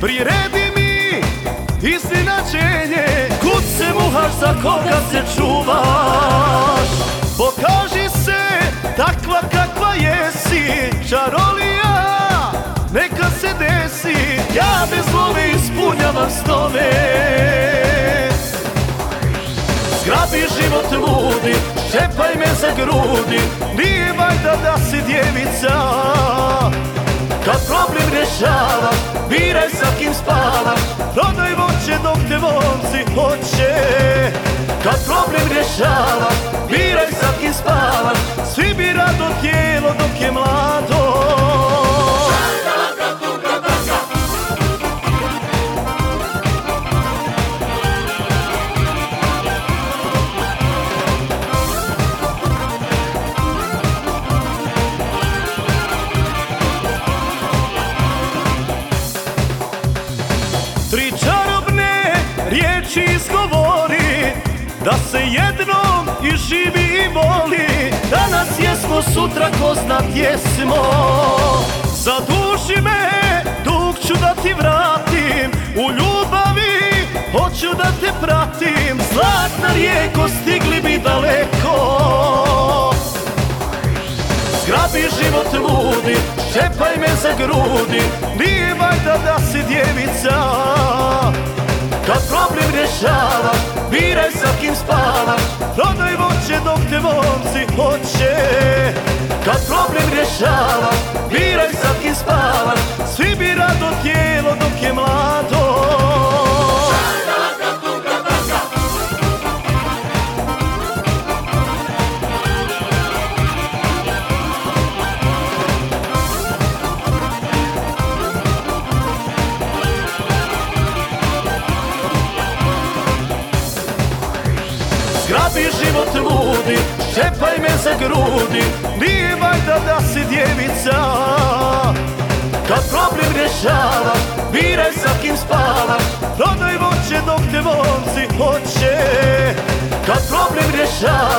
Priredi mi iznenađenje, kud se muhaš, za koga se čuvaš. Pokaži se takva kakva jesi, čarolija, neka se desi. Ja bez love ispunjavam snove. Zgrabi život ludi, šepaj me za grudi, nije valjda da si djevica. Kad problem rješavaš, biraj sa kim spavaš, prodaj voće dok te momci hoće. Kad problem rješavaš, biraj sa kim spavaš, svi bi rado tijelo dok je mlado. Tri čarobne riječi izgovori, da se jednom i živi i voli. Danas jesmo, sutra ko zna gdje smo. Zaduži me, dug ću da ti vratim, u ljubavi hoću da te pratim. Zlatna rijeko, stigli bi daleko. Zgrabi život ludi, šepaj me za grudi, nije valjda da si djevica. Kad problem rješavaš, biraj sa kim spavaš, prodaj voće dok te momci hoće. Kad problem rješavaš, biraj sa kim spavaš, svi bi rado tijelo dok je mlado. Zgrabi život ludi, šepaj me za grudi, nije valjda da si djevica. Kad problem rješavaš, biraj sa kim spavaš, prodaj voće dok te momci hoće. Kad problem rješavaš,